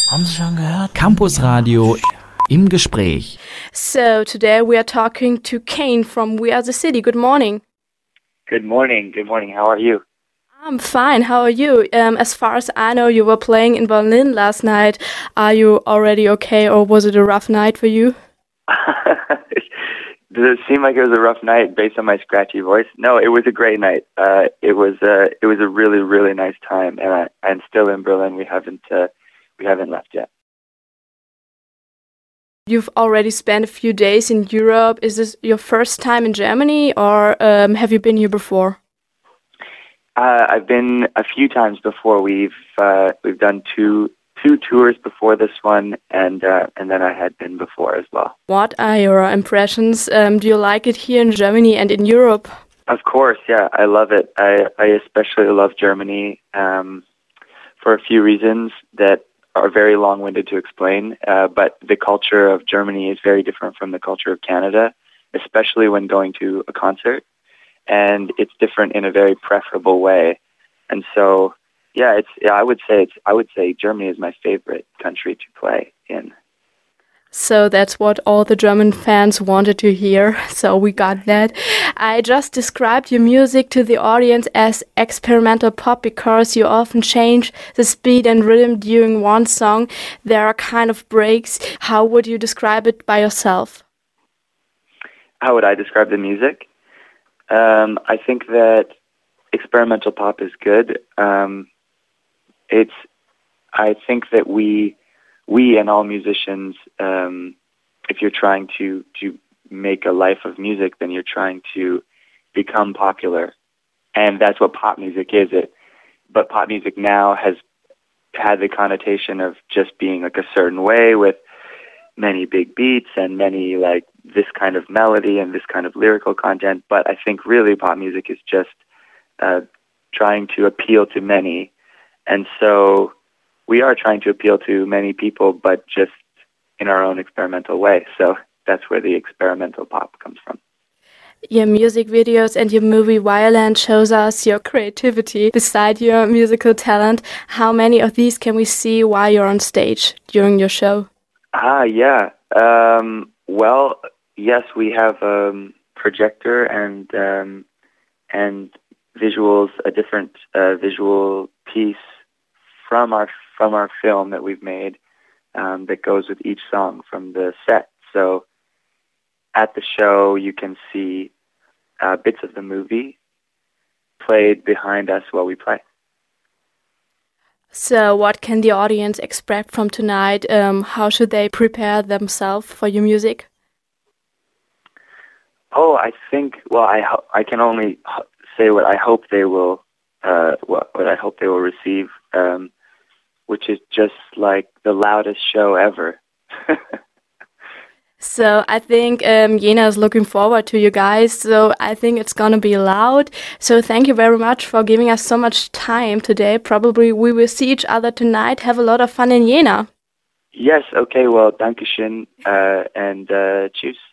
Haben Sie schon gehört? Campus Radio im Gespräch. So today we are talking to Kane from We Are the City. Good morning. Good morning. Good morning. How are you? I'm fine. How are you? As far as I know, you were playing in Berlin last night. Are you already okay, or was it a rough night for you? Does it seem like it was a rough night based on my scratchy voice? No, it was a great night. It was a really, really nice time, and I'm still in Berlin. We haven't left yet. You've already spent a few days in Europe. Is this your first time in Germany, or have you been here before? I've been a few times before. We've done two tours before this one, and then I had been before as well. What are your impressions? Do you like it here in Germany and in Europe? Of course, yeah, I love it. I especially love Germany for a few reasons that are very long-winded to explain. But the culture of Germany is very different from the culture of Canada, especially when going to a concert. And it's different in a very preferable way. And so, yeah, I would say Germany is my favorite country to play in. So that's what all the German fans wanted to hear. So we got that. I just described your music to the audience as experimental pop because you often change the speed and rhythm during one song. There are kind of breaks. How would you describe it by yourself? How would I describe the music? I think that experimental pop is good. I think that we and all musicians, if you're trying to make a life of music, then you're trying to become popular, and that's what pop music is. But pop music now has had the connotation of just being like a certain way with many big beats and many like this kind of melody and this kind of lyrical content. But I think really pop music is just trying to appeal to many. And so we are trying to appeal to many people, but just in our own experimental way. So that's where the experimental pop comes from. Your music videos and your movie Violent shows us your creativity beside your musical talent. How many of these can we see while you're on stage during your show? Yeah. Well, yes, we have a projector and visuals, a different visual piece from our film that we've made that goes with each song from the set. So at the show, you can see bits of the movie played behind us while we play. So what can the audience expect from tonight? How should they prepare themselves for your music? Oh, I think, well, I can only say what I hope they will, what I hope they will receive, which is just like the loudest show ever. So I think Jena is looking forward to you guys. So I think it's going to be loud. So thank you very much for giving us so much time today. Probably we will see each other tonight. Have a lot of fun in Jena. Yes, okay, well, danke schön and tschüss.